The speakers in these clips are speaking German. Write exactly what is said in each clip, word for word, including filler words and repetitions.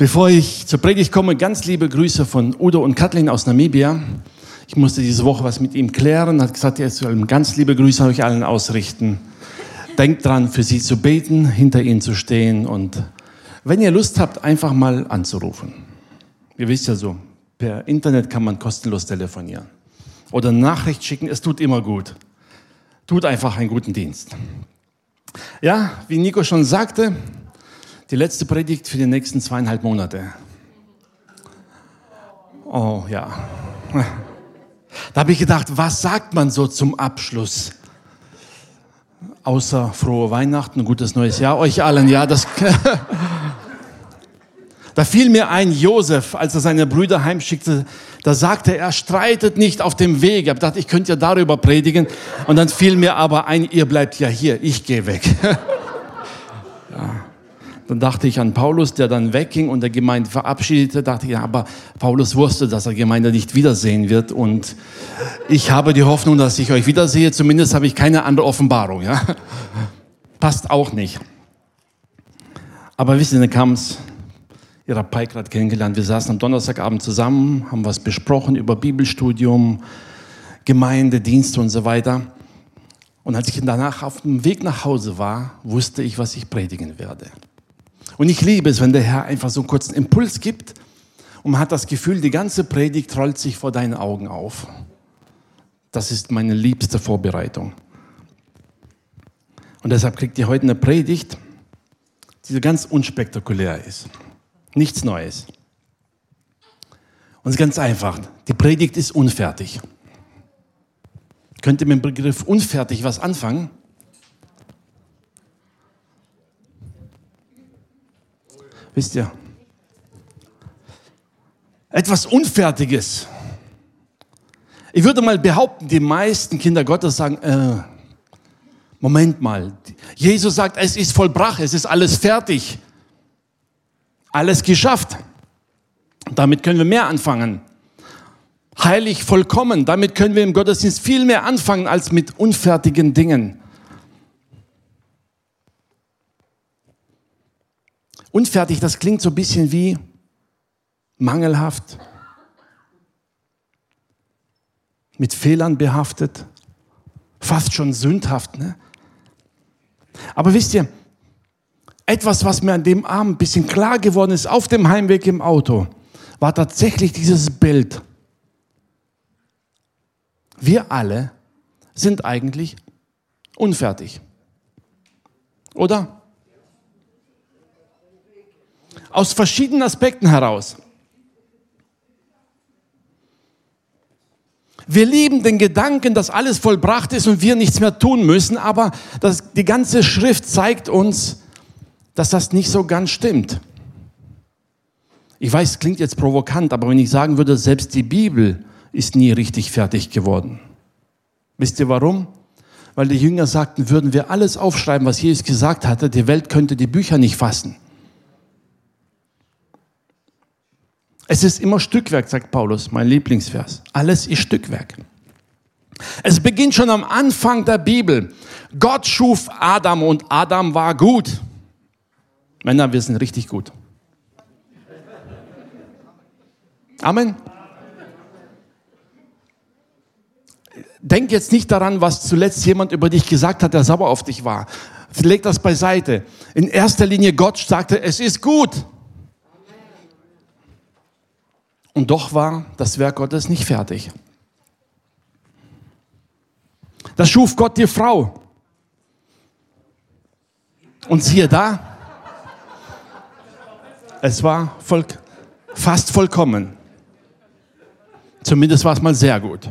Bevor ich zur Predigt komme, ganz liebe Grüße von Udo und Kathleen aus Namibia. Ich musste diese Woche was mit ihm klären. Er hat gesagt, er soll ganz liebe Grüße euch allen ausrichten. Denkt dran, für sie zu beten, hinter ihnen zu stehen und wenn ihr Lust habt, einfach mal anzurufen. Ihr wisst ja so, per Internet kann man kostenlos telefonieren. Oder eine Nachricht schicken, es tut immer gut. Tut einfach einen guten Dienst. Ja, wie Nico schon sagte, die letzte Predigt für die nächsten zweieinhalb Monate. Oh ja. Da habe ich gedacht, was sagt man so zum Abschluss? Außer frohe Weihnachten, gutes neues Jahr euch allen. Ja, das. Da fiel mir ein, Josef, als er seine Brüder heimschickte, da sagte er, streitet nicht auf dem Weg. Ich habe gedacht, ich könnte ja darüber predigen. Und dann fiel mir aber ein, ihr bleibt ja hier, ich gehe weg. Ja. Dann dachte ich an Paulus, der dann wegging und der Gemeinde verabschiedete. Dachte ich, ja, aber Paulus wusste, dass er Gemeinde nicht wiedersehen wird. Und ich habe die Hoffnung, dass ich euch wiedersehe. Zumindest habe ich keine andere Offenbarung. Ja? Passt auch nicht. Aber wisst ihr, dann kam es. Ihr habt Pai gerade kennengelernt. Wir saßen am Donnerstagabend zusammen, haben was besprochen über Bibelstudium, Gemeinde, Dienste und so weiter. Und als ich danach auf dem Weg nach Hause war, wusste ich, was ich predigen werde. Und ich liebe es, wenn der Herr einfach so einen kurzen Impuls gibt und man hat das Gefühl, die ganze Predigt rollt sich vor deinen Augen auf. Das ist meine liebste Vorbereitung. Und deshalb kriegt ihr heute eine Predigt, die ganz unspektakulär ist. Nichts Neues. Und es ist ganz einfach. Die Predigt ist unfertig. Könnt ihr mit dem Begriff unfertig was anfangen? Wisst ihr? Etwas Unfertiges. Ich würde mal behaupten, die meisten Kinder Gottes sagen, äh, Moment mal. Jesus sagt, es ist vollbracht, es ist alles fertig. Alles geschafft. Damit können wir mehr anfangen. Heilig, vollkommen. Damit können wir im Gottesdienst viel mehr anfangen als mit unfertigen Dingen. Unfertig, das klingt so ein bisschen wie mangelhaft, mit Fehlern behaftet, fast schon sündhaft. Ne? Aber wisst ihr, etwas, was mir an dem Abend ein bisschen klar geworden ist, auf dem Heimweg im Auto, war tatsächlich dieses Bild. Wir alle sind eigentlich unfertig. Oder? Aus verschiedenen Aspekten heraus. Wir lieben den Gedanken, dass alles vollbracht ist und wir nichts mehr tun müssen, aber das, die ganze Schrift zeigt uns, dass das nicht so ganz stimmt. Ich weiß, es klingt jetzt provokant, aber wenn ich sagen würde, selbst die Bibel ist nie richtig fertig geworden. Wisst ihr warum? Weil die Jünger sagten, würden wir alles aufschreiben, was Jesus gesagt hatte, die Welt könnte die Bücher nicht fassen. Es ist immer Stückwerk, sagt Paulus, mein Lieblingsvers. Alles ist Stückwerk. Es beginnt schon am Anfang der Bibel. Gott schuf Adam und Adam war gut. Männer, wir sind richtig gut. Amen. Denk jetzt nicht daran, was zuletzt jemand über dich gesagt hat, der sauer auf dich war. Leg das beiseite. In erster Linie, Gott sagte, es ist gut. Und doch war das Werk Gottes nicht fertig. Da schuf Gott die Frau. Und siehe da, es war voll, fast vollkommen. Zumindest war es mal sehr gut.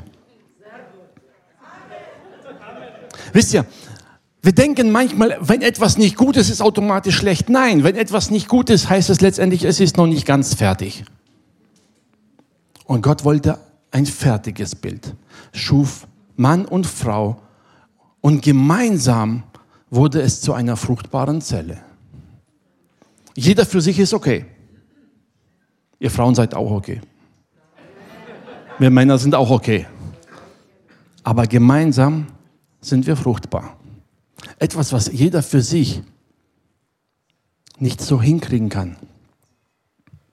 Wisst ihr, wir denken manchmal, wenn etwas nicht gut ist, ist automatisch schlecht. Nein, wenn etwas nicht gut ist, heißt es letztendlich, es ist noch nicht ganz fertig. Und Gott wollte ein fertiges Bild. Schuf Mann und Frau und gemeinsam wurde es zu einer fruchtbaren Zelle. Jeder für sich ist okay. Ihr Frauen seid auch okay. Wir Männer sind auch okay. Aber gemeinsam sind wir fruchtbar. Etwas, was jeder für sich nicht so hinkriegen kann.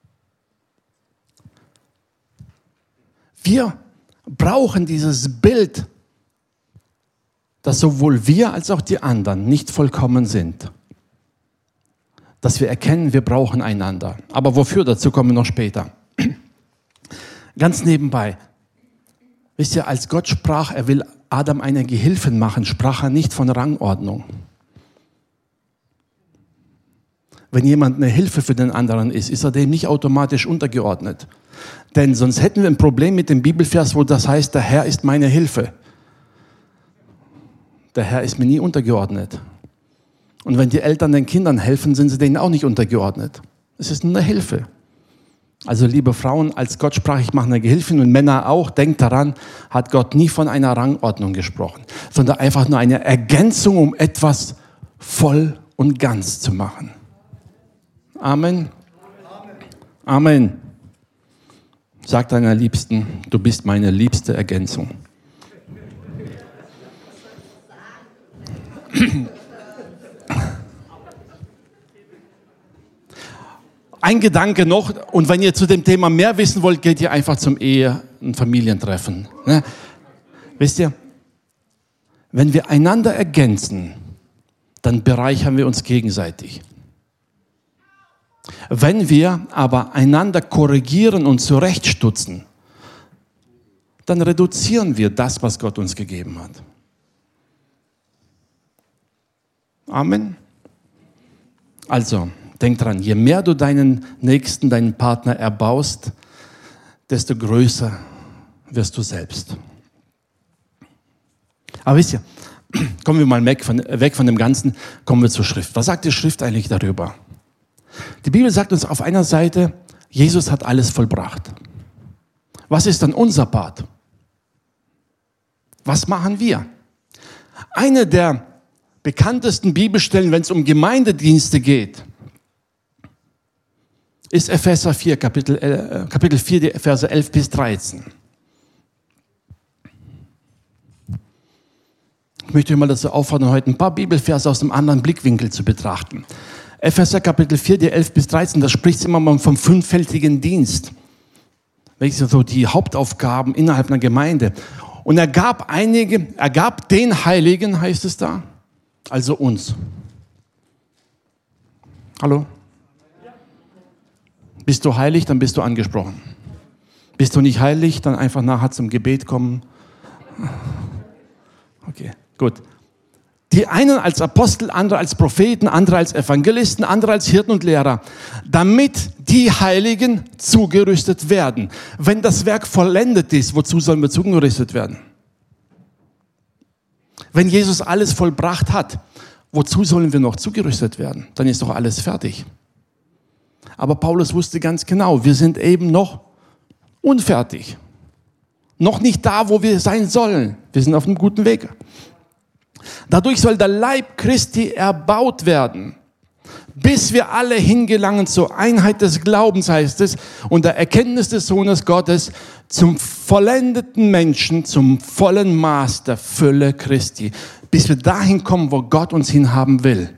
Wir brauchen dieses Bild, dass sowohl wir als auch die anderen nicht vollkommen sind. Dass wir erkennen, wir brauchen einander. Aber wofür, dazu kommen wir noch später. Ganz nebenbei. Wisst ihr, als Gott sprach, er will Adam eine Gehilfin machen, sprach er nicht von Rangordnung. Wenn jemand eine Hilfe für den anderen ist, ist er dem nicht automatisch untergeordnet. Denn sonst hätten wir ein Problem mit dem Bibelvers, wo das heißt, der Herr ist meine Hilfe. Der Herr ist mir nie untergeordnet. Und wenn die Eltern den Kindern helfen, sind sie denen auch nicht untergeordnet. Es ist nur eine Hilfe. Also liebe Frauen, als Gott sprach, ich mache eine Gehilfin und Männer auch, denkt daran, hat Gott nie von einer Rangordnung gesprochen, sondern einfach nur eine Ergänzung, um etwas voll und ganz zu machen. Amen. Amen. Sag deiner Liebsten, du bist meine liebste Ergänzung. Ein Gedanke noch, und wenn ihr zu dem Thema mehr wissen wollt, geht ihr einfach zum Ehe- und Familientreffen. Ne? Wisst ihr, wenn wir einander ergänzen, dann bereichern wir uns gegenseitig. Wenn wir aber einander korrigieren und zurechtstutzen, dann reduzieren wir das, was Gott uns gegeben hat. Amen. Also, denk dran, je mehr du deinen Nächsten, deinen Partner erbaust, desto größer wirst du selbst. Aber wisst ihr, kommen wir mal weg von, weg von dem Ganzen, kommen wir zur Schrift. Was sagt die Schrift eigentlich darüber? Die Bibel sagt uns auf einer Seite, Jesus hat alles vollbracht. Was ist dann unser Part? Was machen wir? Eine der bekanntesten Bibelstellen, wenn es um Gemeindedienste geht, ist Epheser vier, Kapitel, äh, Kapitel vier, die Verse elf bis dreizehn. Ich möchte euch mal dazu auffordern, heute ein paar Bibelverse aus einem anderen Blickwinkel zu betrachten. Epheser Kapitel vier, die elf bis dreizehn, da spricht es immer mal vom fünffältigen Dienst. Welche so die Hauptaufgaben innerhalb einer Gemeinde. Und er gab einige, er gab den Heiligen, heißt es da, also uns. Hallo? Bist du heilig, dann bist du angesprochen. Bist du nicht heilig, dann einfach nachher zum Gebet kommen. Okay, gut. Die einen als Apostel, andere als Propheten, andere als Evangelisten, andere als Hirten und Lehrer, damit die Heiligen zugerüstet werden. Wenn das Werk vollendet ist, wozu sollen wir zugerüstet werden? Wenn Jesus alles vollbracht hat, wozu sollen wir noch zugerüstet werden? Dann ist doch alles fertig. Aber Paulus wusste ganz genau, wir sind eben noch unfertig. Noch nicht da, wo wir sein sollen. Wir sind auf einem guten Weg. Dadurch soll der Leib Christi erbaut werden, bis wir alle hingelangen zur Einheit des Glaubens, heißt es, und der Erkenntnis des Sohnes Gottes, zum vollendeten Menschen, zum vollen Maß der Fülle Christi, bis wir dahin kommen, wo Gott uns hinhaben will.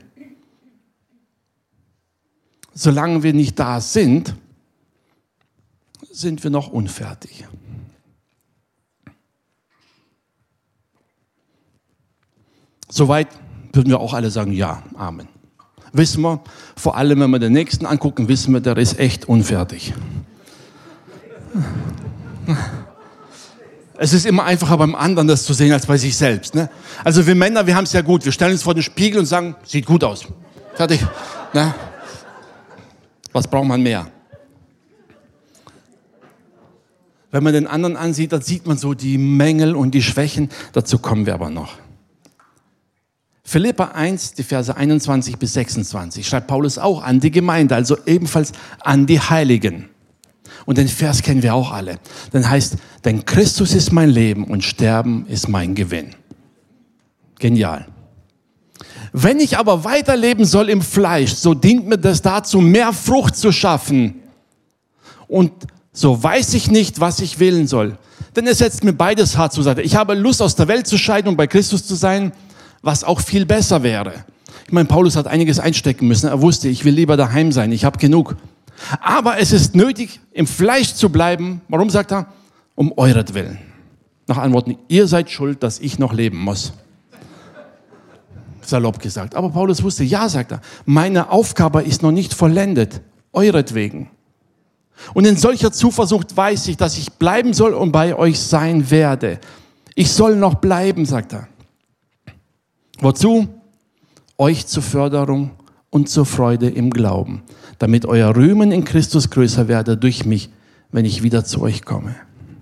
Solange wir nicht da sind, sind wir noch unfertig. Soweit würden wir auch alle sagen, ja, Amen. Wissen wir, vor allem wenn wir den Nächsten angucken, wissen wir, der ist echt unfertig. Es ist immer einfacher beim anderen das zu sehen, als bei sich selbst. Ne? Also wir Männer, wir haben es ja gut. Wir stellen uns vor den Spiegel und sagen, sieht gut aus. Fertig. Ne? Was braucht man mehr? Wenn man den anderen ansieht, dann sieht man so die Mängel und die Schwächen. Dazu kommen wir aber noch. Philipper eins, die Verse einundzwanzig bis sechsundzwanzig, schreibt Paulus auch an die Gemeinde, also ebenfalls an die Heiligen. Und den Vers kennen wir auch alle. Dann heißt, denn Christus ist mein Leben und Sterben ist mein Gewinn. Genial. Wenn ich aber weiterleben soll im Fleisch, so dient mir das dazu, mehr Frucht zu schaffen. Und so weiß ich nicht, was ich wählen soll. Denn es setzt mir beides hart zur Seite. Ich habe Lust, aus der Welt zu scheiden und bei Christus zu sein, was auch viel besser wäre. Ich meine, Paulus hat einiges einstecken müssen. Er wusste, ich will lieber daheim sein, ich habe genug. Aber es ist nötig, im Fleisch zu bleiben. Warum sagt er? um euretwillen. Nach anderen Worten, ihr seid schuld, dass ich noch leben muss. Salopp gesagt. Aber Paulus wusste, ja, sagt er, meine Aufgabe ist noch nicht vollendet, euretwegen. Und in solcher Zuversicht weiß ich, dass ich bleiben soll und bei euch sein werde. Ich soll noch bleiben, sagt er. Wozu? Euch zur Förderung und zur Freude im Glauben, damit euer Rühmen in Christus größer werde durch mich, wenn ich wieder zu euch komme.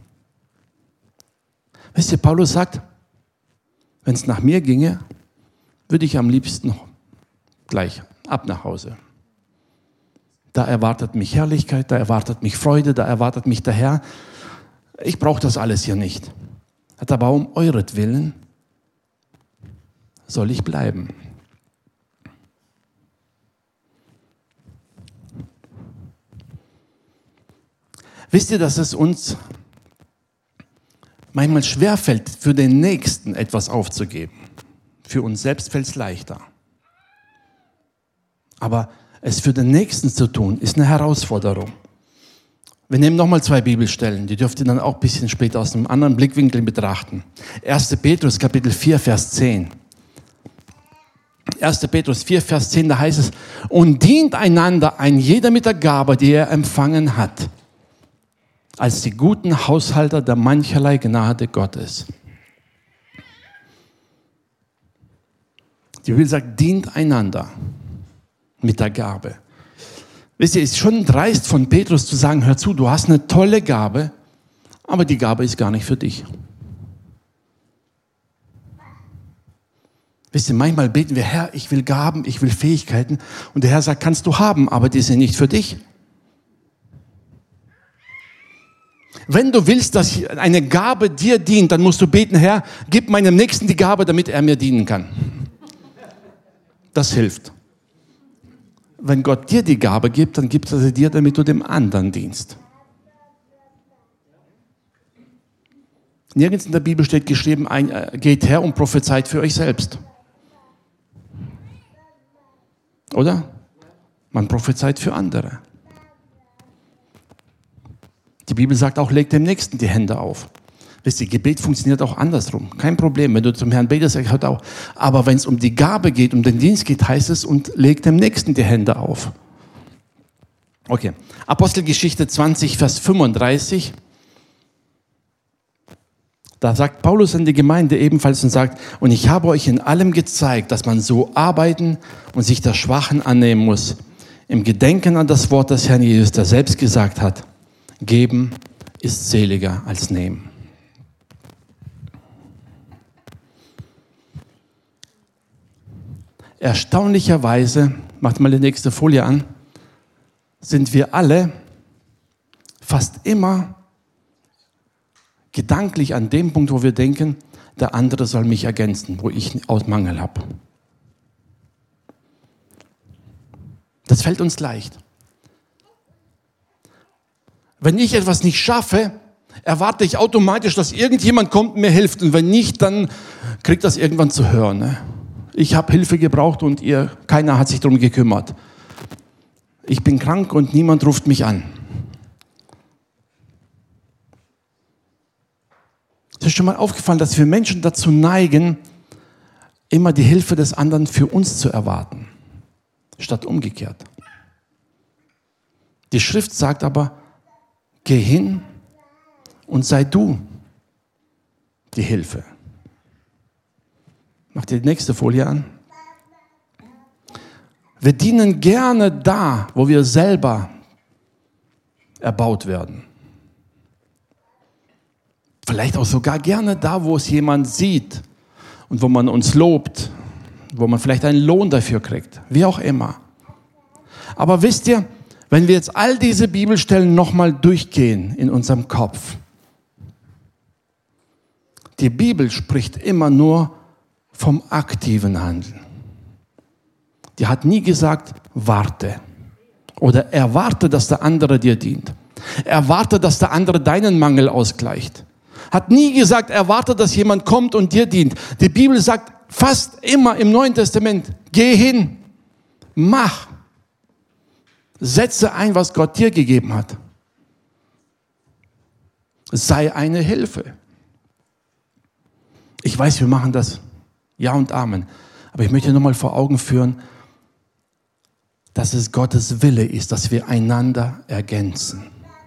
Wisst ihr, Paulus sagt, wenn es nach mir ginge, würde ich am liebsten gleich ab nach Hause. Da erwartet mich Herrlichkeit, da erwartet mich Freude, da erwartet mich der Herr. Ich brauche das alles hier nicht. Hat aber um euretwillen soll ich bleiben. Wisst ihr, dass es uns manchmal schwerfällt, für den Nächsten etwas aufzugeben? Für uns selbst fällt es leichter. Aber es für den Nächsten zu tun, ist eine Herausforderung. Wir nehmen nochmal zwei Bibelstellen, die dürft ihr dann auch ein bisschen später aus einem anderen Blickwinkel betrachten. erster Petrus, Kapitel vier, Vers zehn. erster Petrus vier, Vers zehn, da heißt es, und dient einander ein jeder mit der Gabe, die er empfangen hat, als die guten Haushalter der mancherlei Gnade Gottes. Die Bibel sagt, dient einander mit der Gabe. Wisst ihr, es ist schon dreist von Petrus zu sagen, hör zu, du hast eine tolle Gabe, aber die Gabe ist gar nicht für dich. Wisst ihr, manchmal beten wir, Herr, ich will Gaben, ich will Fähigkeiten. Und der Herr sagt, kannst du haben, aber die sind nicht für dich. Wenn du willst, dass eine Gabe dir dient, dann musst du beten, Herr, gib meinem Nächsten die Gabe, damit er mir dienen kann. Das hilft. Wenn Gott dir die Gabe gibt, dann gibt er sie dir, damit du dem anderen dienst. Nirgends in der Bibel steht geschrieben, ein, äh, geht her und prophezeit für euch selbst. Oder? Man prophezeit für andere. Die Bibel sagt auch, legt dem Nächsten die Hände auf. Wisst ihr, Gebet funktioniert auch andersrum. Kein Problem, wenn du zum Herrn betest, er hört auch. Aber wenn es um die Gabe geht, um den Dienst geht, heißt es, und legt dem Nächsten die Hände auf. Okay, Apostelgeschichte zwanzig, Vers fünfunddreißig. Da sagt Paulus an die Gemeinde ebenfalls und sagt, und ich habe euch in allem gezeigt, dass man so arbeiten und sich der Schwachen annehmen muss. Im Gedenken an das Wort des Herrn Jesus, der selbst gesagt hat, geben ist seliger als nehmen. Erstaunlicherweise, macht mal die nächste Folie an, sind wir alle fast immer gedanklich an dem Punkt, wo wir denken, der andere soll mich ergänzen, wo ich aus Mangel habe. Das fällt uns leicht. Wenn ich etwas nicht schaffe, erwarte ich automatisch, dass irgendjemand kommt und mir hilft. Und wenn nicht, dann kriegt das irgendwann zu hören. Ne? Ich habe Hilfe gebraucht und ihr, keiner hat sich darum gekümmert. Ich bin krank und niemand ruft mich an. Es ist schon mal aufgefallen, dass wir Menschen dazu neigen, immer die Hilfe des anderen für uns zu erwarten, statt umgekehrt. Die Schrift sagt aber, geh hin und sei du die Hilfe. Mach dir die nächste Folie an. Wir dienen gerne da, wo wir selber erbaut werden. Vielleicht auch sogar gerne da, wo es jemand sieht und wo man uns lobt, wo man vielleicht einen Lohn dafür kriegt, wie auch immer. Aber wisst ihr, wenn wir jetzt all diese Bibelstellen nochmal durchgehen in unserem Kopf, die Bibel spricht immer nur vom aktiven Handeln. Die hat nie gesagt, warte oder erwarte, dass der andere dir dient. Erwarte, dass der andere deinen Mangel ausgleicht. Hat nie gesagt, erwarte, dass jemand kommt und dir dient. Die Bibel sagt fast immer im Neuen Testament, geh hin, mach, setze ein, was Gott dir gegeben hat. Sei eine Hilfe. Ich weiß, wir machen das. Ja und Amen. Aber ich möchte nochmal vor Augen führen, dass es Gottes Wille ist, dass wir einander ergänzen.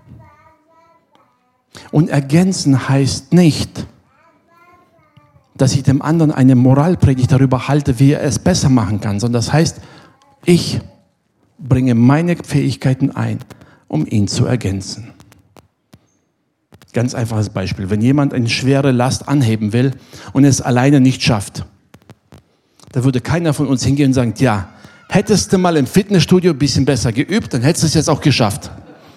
Und ergänzen heißt nicht, dass ich dem anderen eine Moralpredigt darüber halte, wie er es besser machen kann, sondern das heißt, ich bringe meine Fähigkeiten ein, um ihn zu ergänzen. Ganz einfaches Beispiel. Wenn jemand eine schwere Last anheben will und es alleine nicht schafft, da würde keiner von uns hingehen und sagen, ja, hättest du mal im Fitnessstudio ein bisschen besser geübt, dann hättest du es jetzt auch geschafft.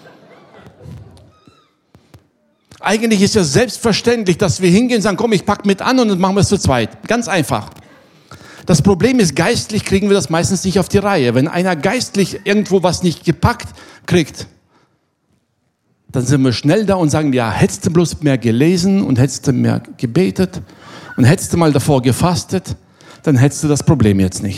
Eigentlich ist ja selbstverständlich, dass wir hingehen und sagen, komm, ich pack mit an und dann machen wir es zu zweit. Ganz einfach. Das Problem ist, geistlich kriegen wir das meistens nicht auf die Reihe. Wenn einer geistlich irgendwo was nicht gepackt kriegt, dann sind wir schnell da und sagen, ja, hättest du bloß mehr gelesen und hättest du mehr gebetet und hättest du mal davor gefastet, dann hättest du das Problem jetzt nicht.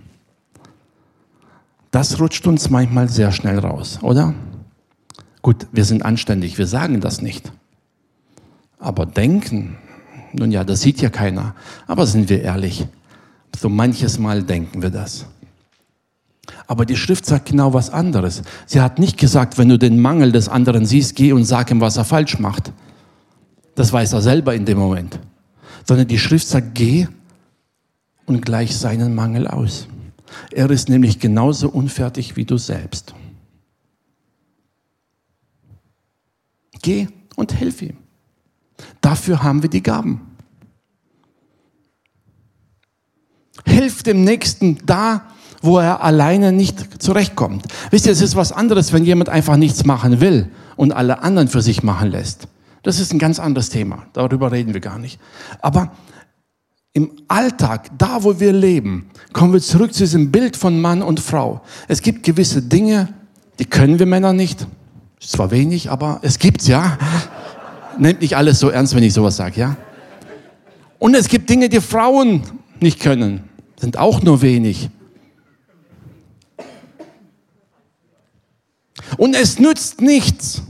Das rutscht uns manchmal sehr schnell raus, oder? Gut, wir sind anständig, wir sagen das nicht. Aber denken, nun ja, das sieht ja keiner. Aber sind wir ehrlich, so manches Mal denken wir das. Aber die Schrift sagt genau was anderes. Sie hat nicht gesagt, wenn du den Mangel des anderen siehst, geh und sag ihm, was er falsch macht. Das weiß er selber in dem Moment. Sondern die Schrift sagt, geh und gleich seinen Mangel aus. Er ist nämlich genauso unfertig wie du selbst. Geh und hilf ihm. Dafür haben wir die Gaben. Hilf dem Nächsten da, wo er alleine nicht zurechtkommt. Wisst ihr, es ist was anderes, wenn jemand einfach nichts machen will und alle anderen für sich machen lässt. Das ist ein ganz anderes Thema. Darüber reden wir gar nicht. Aber im Alltag, da wo wir leben, kommen wir zurück zu diesem Bild von Mann und Frau. Es gibt gewisse Dinge, die können wir Männer nicht. Ist zwar wenig, aber es gibt's, ja. Nehmt nicht alles so ernst, wenn ich sowas sage, ja. Und es gibt Dinge, die Frauen nicht können. Sind auch nur wenig. Und es nützt nichts,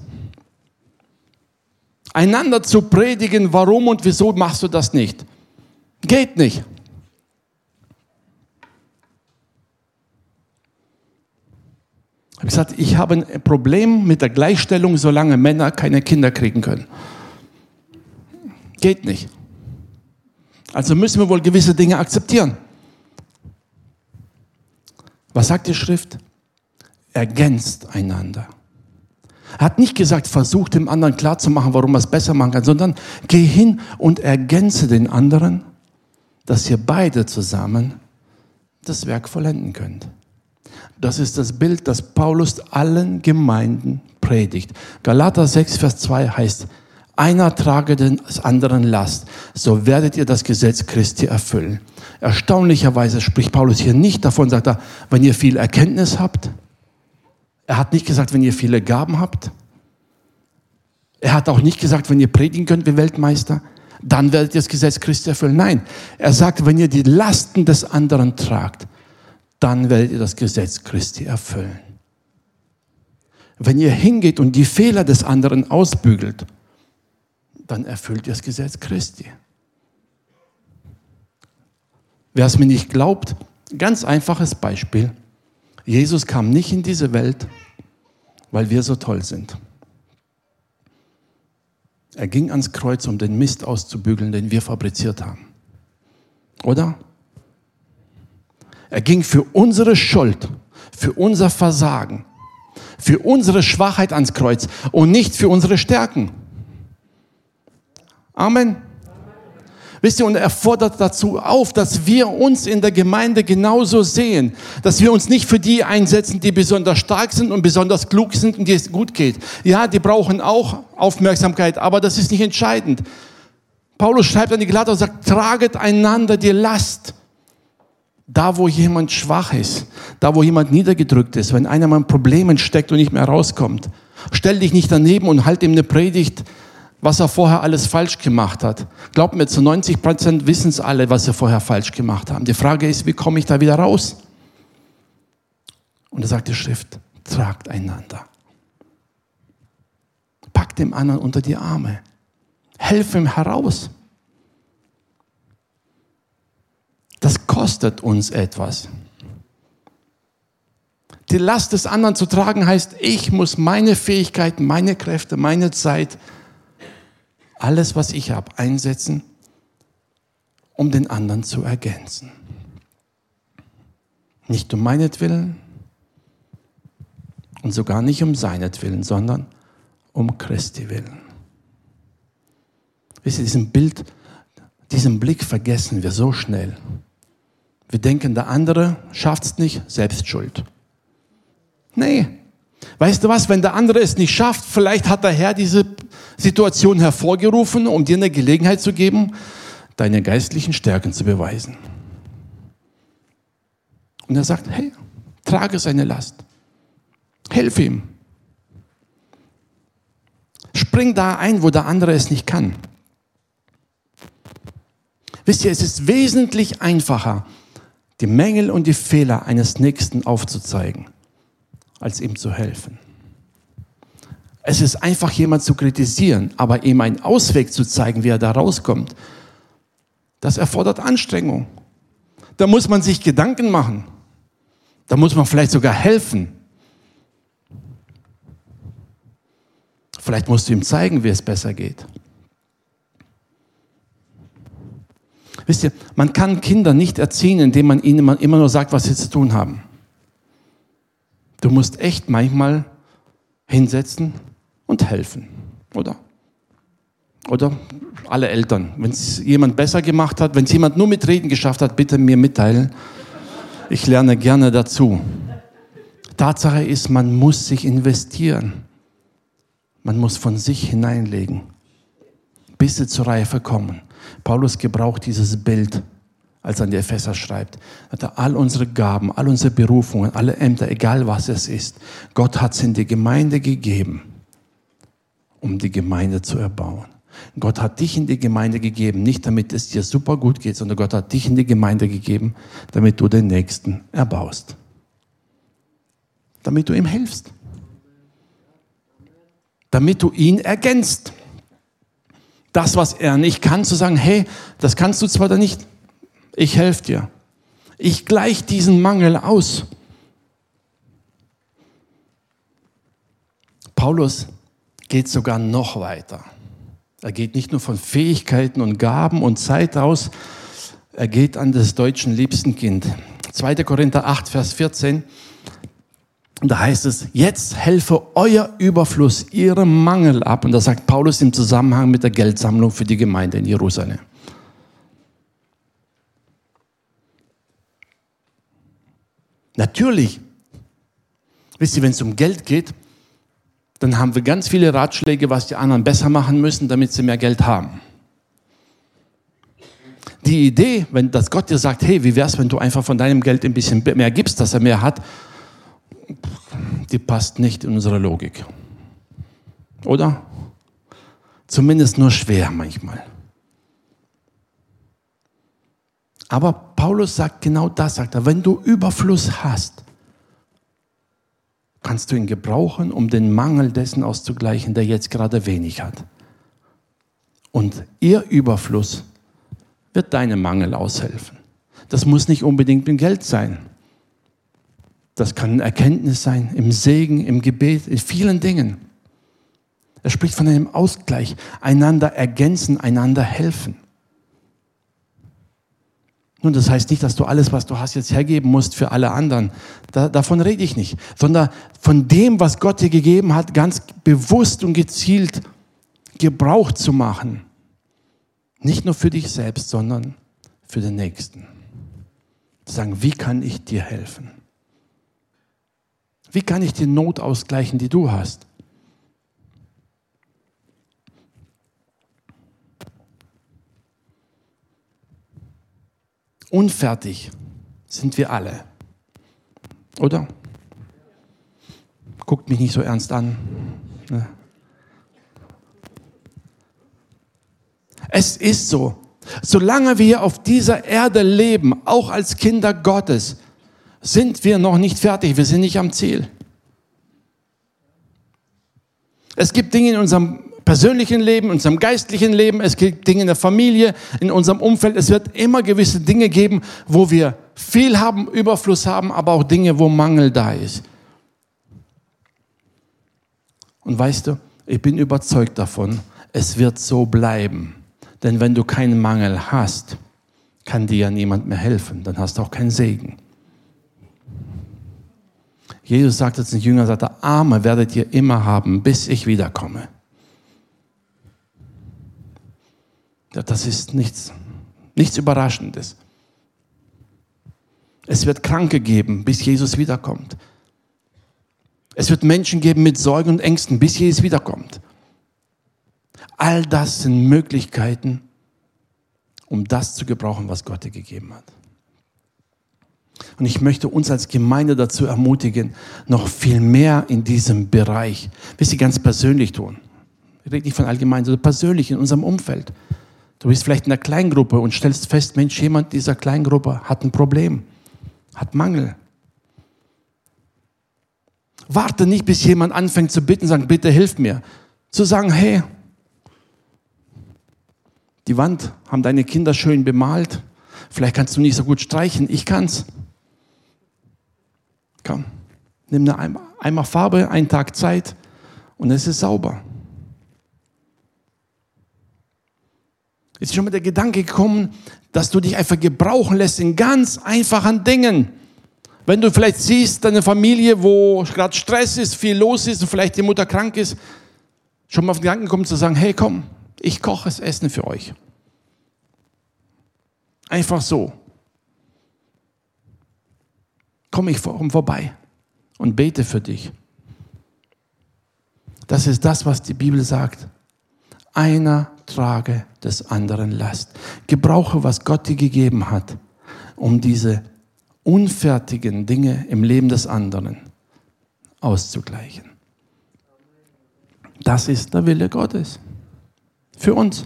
einander zu predigen, warum und wieso machst du das nicht. Geht nicht. Ich habe gesagt, ich habe ein Problem mit der Gleichstellung, solange Männer keine Kinder kriegen können. Geht nicht. Also müssen wir wohl gewisse Dinge akzeptieren. Was sagt die Schrift? Ergänzt einander. Er hat nicht gesagt, versuch dem anderen klarzumachen, warum er es besser machen kann, sondern geh hin und ergänze den anderen, dass ihr beide zusammen das Werk vollenden könnt. Das ist das Bild, das Paulus allen Gemeinden predigt. Galater sechs, Vers zwei heißt, einer trage des anderen Last, so werdet ihr das Gesetz Christi erfüllen. Erstaunlicherweise spricht Paulus hier nicht davon, sagt er, wenn ihr viel Erkenntnis habt. Er hat nicht gesagt, wenn ihr viele Gaben habt. Er hat auch nicht gesagt, wenn ihr predigen könnt wie Weltmeister, dann werdet ihr das Gesetz Christi erfüllen. Nein, er sagt, wenn ihr die Lasten des anderen tragt, dann werdet ihr das Gesetz Christi erfüllen. Wenn ihr hingeht und die Fehler des anderen ausbügelt, dann erfüllt ihr das Gesetz Christi. Wer es mir nicht glaubt, ganz einfaches Beispiel. Jesus kam nicht in diese Welt, weil wir so toll sind. Er ging ans Kreuz, um den Mist auszubügeln, den wir fabriziert haben. Oder? Er ging für unsere Schuld, für unser Versagen, für unsere Schwachheit ans Kreuz und nicht für unsere Stärken. Amen. Wisst ihr, und er fordert dazu auf, dass wir uns in der Gemeinde genauso sehen, dass wir uns nicht für die einsetzen, die besonders stark sind und besonders klug sind und die es gut geht. Ja, die brauchen auch Aufmerksamkeit, aber das ist nicht entscheidend. Paulus schreibt an die Galater und sagt, traget einander die Last. Da, wo jemand schwach ist, da, wo jemand niedergedrückt ist, wenn einer mal in Problemen steckt und nicht mehr rauskommt, stell dich nicht daneben und halt ihm eine Predigt, was er vorher alles falsch gemacht hat. Glaubt mir, zu neunzig Prozent wissen es alle, was sie vorher falsch gemacht haben. Die Frage ist, wie komme ich da wieder raus? Und da sagt die Schrift, tragt einander. Packt dem anderen unter die Arme. Helf ihm heraus. Das kostet uns etwas. Die Last des anderen zu tragen heißt, ich muss meine Fähigkeiten, meine Kräfte, meine Zeit, alles, was ich habe, einsetzen, um den anderen zu ergänzen. Nicht um meinetwillen und sogar nicht um seinetwillen, sondern um Christi willen. Wisst ihr, diesen Bild, diesen Blick vergessen wir so schnell. Wir denken, der andere schafft es nicht, selbst schuld. Nee. Weißt du was, wenn der andere es nicht schafft, vielleicht hat der Herr diese Situation hervorgerufen, um dir eine Gelegenheit zu geben, deine geistlichen Stärken zu beweisen. Und er sagt, hey, trage seine Last. Hilf ihm. Spring da ein, wo der andere es nicht kann. Wisst ihr, es ist wesentlich einfacher, die Mängel und die Fehler eines Nächsten aufzuzeigen, als ihm zu helfen. Es ist einfach, jemand zu kritisieren, aber ihm einen Ausweg zu zeigen, wie er da rauskommt, das erfordert Anstrengung. Da muss man sich Gedanken machen. Da muss man vielleicht sogar helfen. Vielleicht musst du ihm zeigen, wie es besser geht. Wisst ihr, man kann Kinder nicht erziehen, indem man ihnen immer nur sagt, was sie zu tun haben. Du musst echt manchmal hinsetzen und helfen, oder? Oder alle Eltern. Wenn es jemand besser gemacht hat, wenn es jemand nur mit Reden geschafft hat, bitte mir mitteilen. Ich lerne gerne dazu. Tatsache ist, man muss sich investieren. Man muss von sich hineinlegen, bis sie zur Reife kommen. Paulus gebraucht dieses Bild, als er an die Epheser schreibt. Hat er all unsere Gaben, all unsere Berufungen, alle Ämter, egal was es ist, Gott hat es in die Gemeinde gegeben, um die Gemeinde zu erbauen. Gott hat dich in die Gemeinde gegeben, nicht damit es dir super gut geht, sondern Gott hat dich in die Gemeinde gegeben, damit du den Nächsten erbaust. Damit du ihm hilfst. Damit du ihn ergänzt. Das, was er nicht kann, zu sagen, hey, das kannst du zwar da nicht, ich helfe dir. Ich gleiche diesen Mangel aus. Paulus geht sogar noch weiter. Er geht nicht nur von Fähigkeiten und Gaben und Zeit aus, er geht an des Deutschen liebsten Kind. zweiter Korinther acht, Vers vierzehn. Da heißt es, jetzt helfe euer Überfluss ihrem Mangel ab. Und das sagt Paulus im Zusammenhang mit der Geldsammlung für die Gemeinde in Jerusalem. Natürlich, wisst ihr, wenn es um Geld geht, dann haben wir ganz viele Ratschläge, was die anderen besser machen müssen, damit sie mehr Geld haben. Die Idee, wenn das Gott dir sagt, hey, wie wär's, wenn du einfach von deinem Geld ein bisschen mehr gibst, dass er mehr hat, die passt nicht in unsere Logik. Oder? Zumindest nur schwer manchmal. Aber Paulus sagt genau das, sagt er, wenn du Überfluss hast, kannst du ihn gebrauchen, um den Mangel dessen auszugleichen, der jetzt gerade wenig hat. Und ihr Überfluss wird deinem Mangel aushelfen. Das muss nicht unbedingt mit Geld sein. Das kann eine Erkenntnis sein, im Segen, im Gebet, in vielen Dingen. Er spricht von einem Ausgleich, einander ergänzen, einander helfen. Nun, das heißt nicht, dass du alles, was du hast, jetzt hergeben musst für alle anderen. Da, davon rede ich nicht. Sondern von dem, was Gott dir gegeben hat, ganz bewusst und gezielt Gebrauch zu machen. Nicht nur für dich selbst, sondern für den Nächsten. Zu sagen, wie kann ich dir helfen? Wie kann ich die Not ausgleichen, die du hast? Unfertig sind wir alle. Oder? Guckt mich nicht so ernst an. Es ist so. Solange wir auf dieser Erde leben, auch als Kinder Gottes, sind wir noch nicht fertig. Wir sind nicht am Ziel. Es gibt Dinge in unserem persönlichen Leben, in unserem geistlichen Leben, es gibt Dinge in der Familie, in unserem Umfeld. Es wird immer gewisse Dinge geben, wo wir viel haben, Überfluss haben, aber auch Dinge, wo Mangel da ist. Und weißt du, ich bin überzeugt davon, es wird so bleiben. Denn wenn du keinen Mangel hast, kann dir ja niemand mehr helfen. Dann hast du auch keinen Segen. Jesus sagte zu den Jüngern, sagte, Arme werdet ihr immer haben, bis ich wiederkomme. Das ist nichts, nichts Überraschendes. Es wird Kranke geben, bis Jesus wiederkommt. Es wird Menschen geben mit Sorgen und Ängsten, bis Jesus wiederkommt. All das sind Möglichkeiten, um das zu gebrauchen, was Gott dir gegeben hat. Und ich möchte uns als Gemeinde dazu ermutigen, noch viel mehr in diesem Bereich, wisst ihr, ganz persönlich tun. Ich rede nicht von allgemein, sondern persönlich in unserem Umfeld. Du bist vielleicht in einer Kleingruppe und stellst fest, Mensch, jemand dieser Kleingruppe hat ein Problem, hat Mangel. Warte nicht, bis jemand anfängt zu bitten, sagen, bitte hilf mir. Zu sagen, hey, die Wand haben deine Kinder schön bemalt. Vielleicht kannst du nicht so gut streichen, ich kann's. Komm, nimm eine Eimer, Eimer Farbe, einen Tag Zeit und es ist sauber. Ist schon mal der Gedanke gekommen, dass du dich einfach gebrauchen lässt in ganz einfachen Dingen. Wenn du vielleicht siehst, deine Familie, wo gerade Stress ist, viel los ist und vielleicht die Mutter krank ist, schon mal auf den Gedanken kommen zu sagen, hey komm, ich koche das Essen für euch. Einfach so. Komm ich vorbei und bete für dich. Das ist das, was die Bibel sagt. Einer trage des anderen Last. Gebrauche, was Gott dir gegeben hat, um diese unfertigen Dinge im Leben des anderen auszugleichen. Das ist der Wille Gottes. Für uns.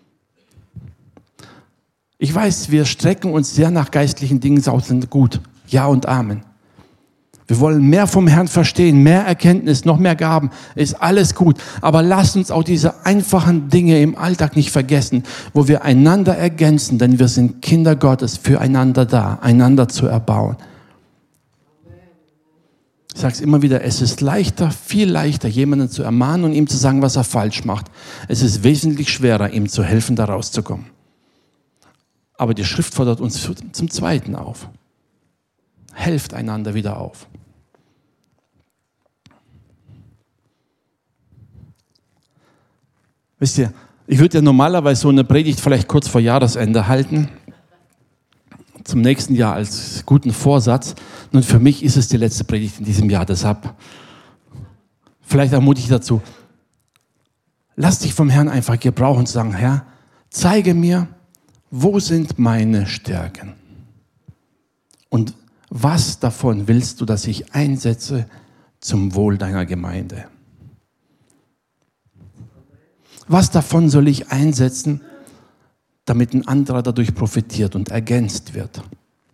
Ich weiß, wir strecken uns sehr nach geistlichen Dingen, sind gut. Ja und Amen. Wir wollen mehr vom Herrn verstehen, mehr Erkenntnis, noch mehr Gaben, ist alles gut. Aber lasst uns auch diese einfachen Dinge im Alltag nicht vergessen, wo wir einander ergänzen, denn wir sind Kinder Gottes, füreinander da, einander zu erbauen. Ich sage es immer wieder, es ist leichter, viel leichter, jemanden zu ermahnen und ihm zu sagen, was er falsch macht. Es ist wesentlich schwerer, ihm zu helfen, da rauszukommen. Aber die Schrift fordert uns zum Zweiten auf. Helft einander wieder auf. Wisst ihr, ich würde ja normalerweise so eine Predigt vielleicht kurz vor Jahresende halten, zum nächsten Jahr als guten Vorsatz. Und für mich ist es die letzte Predigt in diesem Jahr. Deshalb vielleicht ermutige ich dazu, lass dich vom Herrn einfach gebrauchen und sagen, Herr, zeige mir, wo sind meine Stärken? Und was davon willst du, dass ich einsetze zum Wohl deiner Gemeinde? Was davon soll ich einsetzen, damit ein anderer dadurch profitiert und ergänzt wird?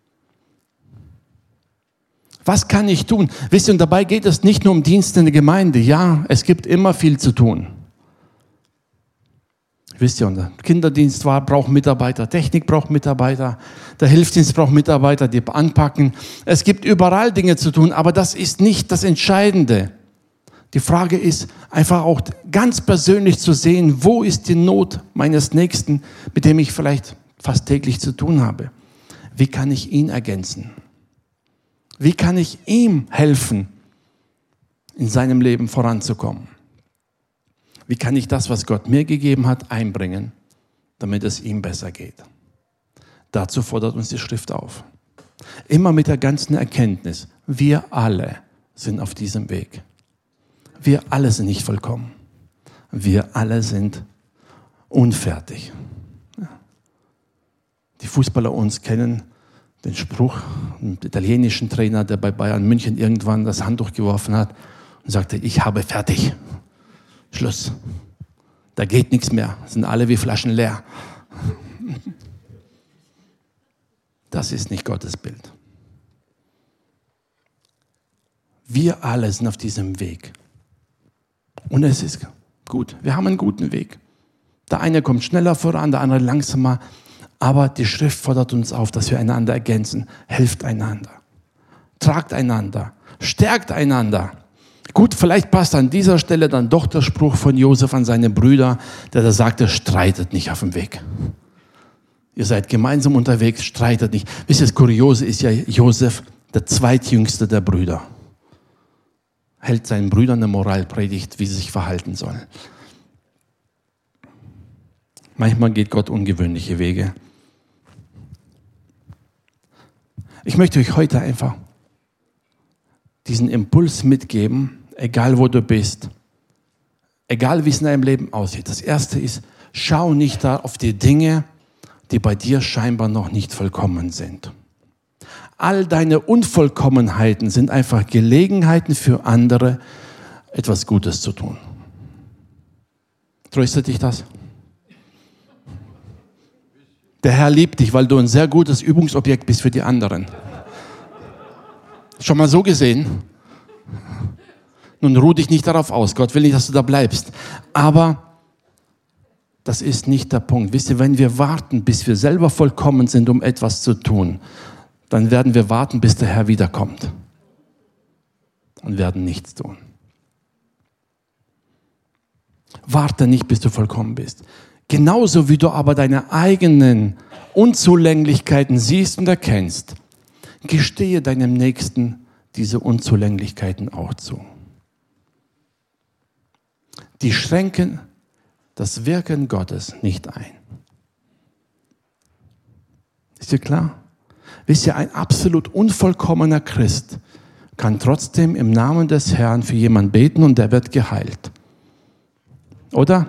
Was kann ich tun? Wisst ihr, und dabei geht es nicht nur um Dienste in der Gemeinde. Ja, es gibt immer viel zu tun. Wisst ihr, unser Kinderdienst war, braucht Mitarbeiter, Technik braucht Mitarbeiter, der Hilfsdienst braucht Mitarbeiter, die anpacken. Es gibt überall Dinge zu tun, aber das ist nicht das Entscheidende. Die Frage ist einfach auch ganz persönlich zu sehen, wo ist die Not meines Nächsten, mit dem ich vielleicht fast täglich zu tun habe. Wie kann ich ihn ergänzen? Wie kann ich ihm helfen, in seinem Leben voranzukommen? Wie kann ich das, was Gott mir gegeben hat, einbringen, damit es ihm besser geht? Dazu fordert uns die Schrift auf. Immer mit der ganzen Erkenntnis, wir alle sind auf diesem Weg. Wir alle sind nicht vollkommen. Wir alle sind unfertig. Die Fußballer uns kennen den Spruch, einen italienischen Trainer, der bei Bayern München irgendwann das Handtuch geworfen hat und sagte, ich habe fertig. Schluss. Da geht nichts mehr. Sind alle wie Flaschen leer. Das ist nicht Gottes Bild. Wir alle sind auf diesem Weg. Und es ist Gut, wir haben einen guten Weg. Der eine kommt schneller voran, der andere langsamer. Aber die Schrift fordert uns auf, dass wir einander ergänzen. Helft einander. Tragt einander. Stärkt einander. Gut, vielleicht passt an dieser Stelle dann doch der Spruch von Josef an seine Brüder, der da sagte, streitet nicht auf dem Weg. Ihr seid gemeinsam unterwegs, streitet nicht. Wisst ihr, das Kuriose ist ja, Josef, der zweitjüngste der Brüder, hält seinen Brüdern eine Moralpredigt, wie sie sich verhalten sollen. Manchmal geht Gott ungewöhnliche Wege. Ich möchte euch heute einfach diesen Impuls mitgeben, egal wo du bist, egal wie es in deinem Leben aussieht. Das Erste ist, schau nicht da auf die Dinge, die bei dir scheinbar noch nicht vollkommen sind. All deine Unvollkommenheiten sind einfach Gelegenheiten für andere, etwas Gutes zu tun. Tröstet dich das? Der Herr liebt dich, weil du ein sehr gutes Übungsobjekt bist für die anderen. Schon mal so gesehen? Nun ruh dich nicht darauf aus. Gott will nicht, dass du da bleibst. Aber das ist nicht der Punkt. Wisst ihr, wenn wir warten, bis wir selber vollkommen sind, um etwas zu tun, dann werden wir warten, bis der Herr wiederkommt und werden nichts tun. Warte nicht, bis du vollkommen bist. Genauso wie du aber deine eigenen Unzulänglichkeiten siehst und erkennst, gestehe deinem Nächsten diese Unzulänglichkeiten auch zu. Die schränken das Wirken Gottes nicht ein. Ist dir klar? Wisst ihr, ein absolut unvollkommener Christ kann trotzdem im Namen des Herrn für jemanden beten und der wird geheilt. Oder?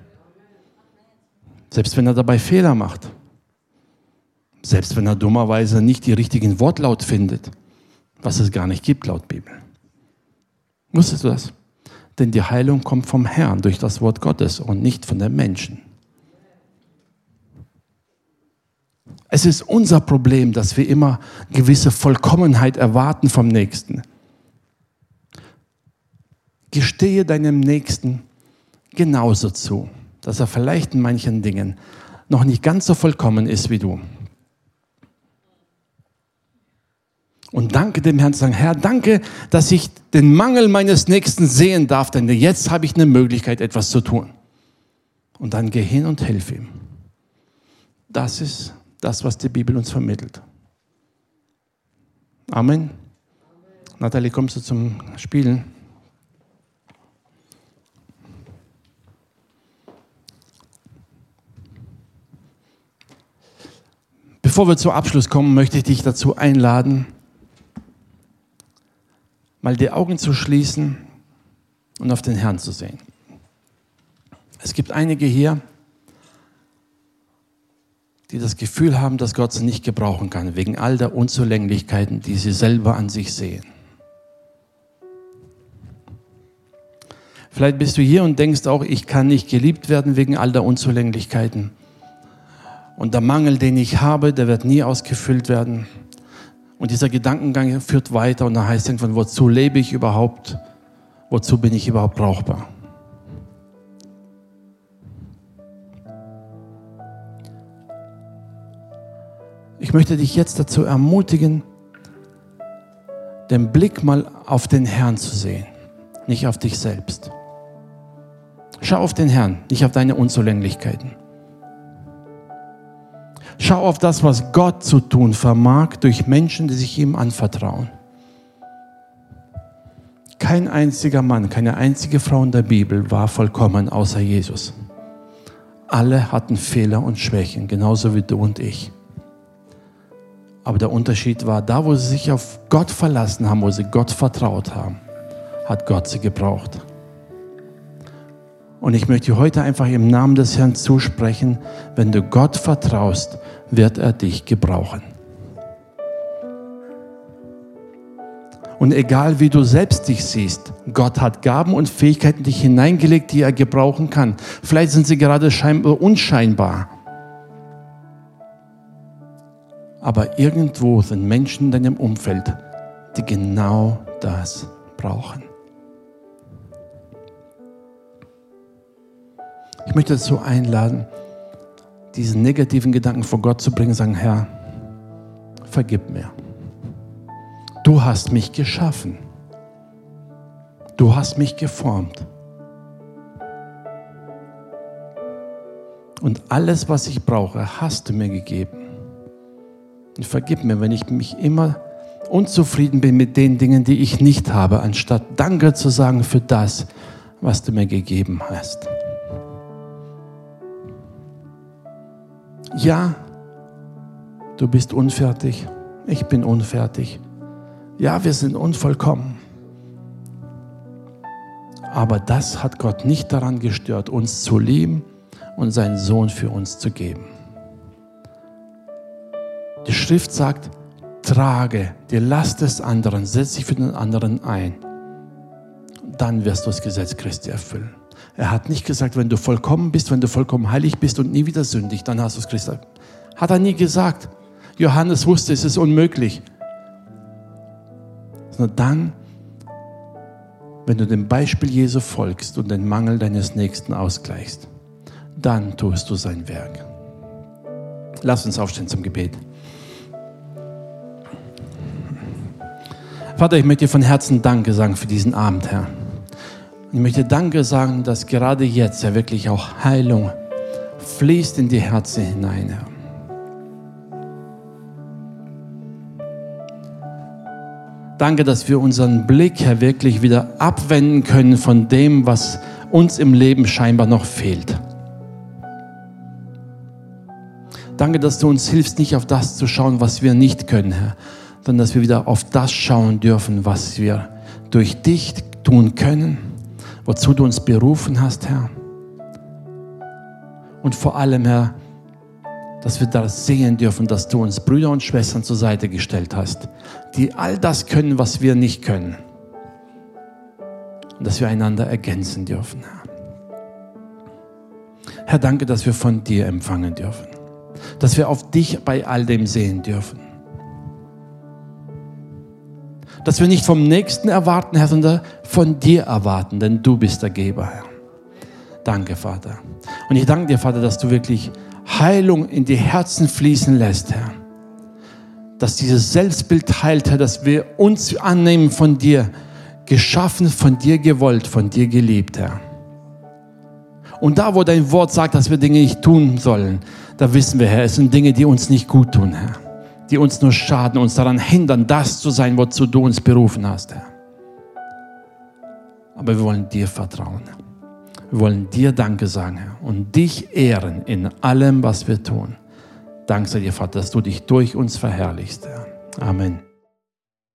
Selbst wenn er dabei Fehler macht. Selbst wenn er dummerweise nicht die richtigen Wortlaut findet, was es gar nicht gibt laut Bibel. Wusstest du das? Denn die Heilung kommt vom Herrn durch das Wort Gottes und nicht von den Menschen. Es ist unser Problem, dass wir immer gewisse Vollkommenheit erwarten vom Nächsten. Gestehe deinem Nächsten genauso zu, dass er vielleicht in manchen Dingen noch nicht ganz so vollkommen ist wie du. Und danke dem Herrn, sagen, Herr, danke, dass ich den Mangel meines Nächsten sehen darf, denn jetzt habe ich eine Möglichkeit, etwas zu tun. Und dann geh hin und hilf ihm. Das ist das, was die Bibel uns vermittelt. Amen. Nathalie, kommst du zum Spielen? Bevor wir zum Abschluss kommen, möchte ich dich dazu einladen, mal die Augen zu schließen und auf den Herrn zu sehen. Es gibt einige hier, die das Gefühl haben, dass Gott sie nicht gebrauchen kann, wegen all der Unzulänglichkeiten, die sie selber an sich sehen. Vielleicht bist du hier und denkst auch, ich kann nicht geliebt werden wegen all der Unzulänglichkeiten. Und der Mangel, den ich habe, der wird nie ausgefüllt werden. Und dieser Gedankengang führt weiter und da heißt irgendwann, wozu lebe ich überhaupt? Wozu bin ich überhaupt brauchbar? Ich möchte dich jetzt dazu ermutigen, den Blick mal auf den Herrn zu sehen, nicht auf dich selbst. Schau auf den Herrn, nicht auf deine Unzulänglichkeiten. Schau auf das, was Gott zu tun vermag durch Menschen, die sich ihm anvertrauen. Kein einziger Mann, keine einzige Frau in der Bibel war vollkommen außer Jesus. Alle hatten Fehler und Schwächen, genauso wie du und ich. Aber der Unterschied war, da wo sie sich auf Gott verlassen haben, wo sie Gott vertraut haben, hat Gott sie gebraucht. Und ich möchte heute einfach im Namen des Herrn zusprechen, wenn du Gott vertraust, wird er dich gebrauchen. Und egal wie du selbst dich siehst, Gott hat Gaben und Fähigkeiten in dich hineingelegt, die er gebrauchen kann. Vielleicht sind sie gerade scheinbar unscheinbar. Aber irgendwo sind Menschen in deinem Umfeld, die genau das brauchen. Ich möchte dazu einladen, diesen negativen Gedanken vor Gott zu bringen und sagen, Herr, vergib mir. Du hast mich geschaffen. Du hast mich geformt. Und alles, was ich brauche, hast du mir gegeben. Und vergib mir, wenn ich mich immer unzufrieden bin mit den Dingen, die ich nicht habe, anstatt Danke zu sagen für das, was du mir gegeben hast. Ja, du bist unfertig, ich bin unfertig. Ja, wir sind unvollkommen. Aber das hat Gott nicht daran gestört, uns zu lieben und seinen Sohn für uns zu geben. Die Schrift sagt, trage die Last des anderen, setz dich für den anderen ein. Dann wirst du das Gesetz Christi erfüllen. Er hat nicht gesagt, wenn du vollkommen bist, wenn du vollkommen heilig bist und nie wieder sündig, dann hast du es Christi. Hat er nie gesagt. Johannes wusste, es ist unmöglich. Sondern dann, wenn du dem Beispiel Jesu folgst und den Mangel deines Nächsten ausgleichst, dann tust du sein Werk. Lass uns aufstehen zum Gebet. Vater, ich möchte dir von Herzen Danke sagen für diesen Abend, Herr. Ich möchte Danke sagen, dass gerade jetzt ja wirklich auch Heilung fließt in die Herzen hinein, Herr. Danke, dass wir unseren Blick, Herr, wirklich wieder abwenden können von dem, was uns im Leben scheinbar noch fehlt. Danke, dass du uns hilfst, nicht auf das zu schauen, was wir nicht können, Herr, sondern dass wir wieder auf das schauen dürfen, was wir durch dich tun können, wozu du uns berufen hast, Herr. Und vor allem, Herr, dass wir das sehen dürfen, dass du uns Brüder und Schwestern zur Seite gestellt hast, die all das können, was wir nicht können. Und dass wir einander ergänzen dürfen, Herr. Herr, danke, dass wir von dir empfangen dürfen. Dass wir auf dich bei all dem sehen dürfen. Dass wir nicht vom Nächsten erwarten, Herr, sondern von dir erwarten, denn du bist der Geber, Herr. Danke, Vater. Und ich danke dir, Vater, dass du wirklich Heilung in die Herzen fließen lässt, Herr. Dass dieses Selbstbild heilt, Herr, dass wir uns annehmen von dir, geschaffen, von dir gewollt, von dir geliebt, Herr. Und da, wo dein Wort sagt, dass wir Dinge nicht tun sollen, da wissen wir, Herr, es sind Dinge, die uns nicht gut tun, Herr. Die uns nur schaden, uns daran hindern, das zu sein, wozu du uns berufen hast, Herr. Aber wir wollen dir vertrauen. Wir wollen dir Danke sagen, Herr, und dich ehren in allem, was wir tun. Danke sei dir, Vater, dass du dich durch uns verherrlichst, Herr. Amen.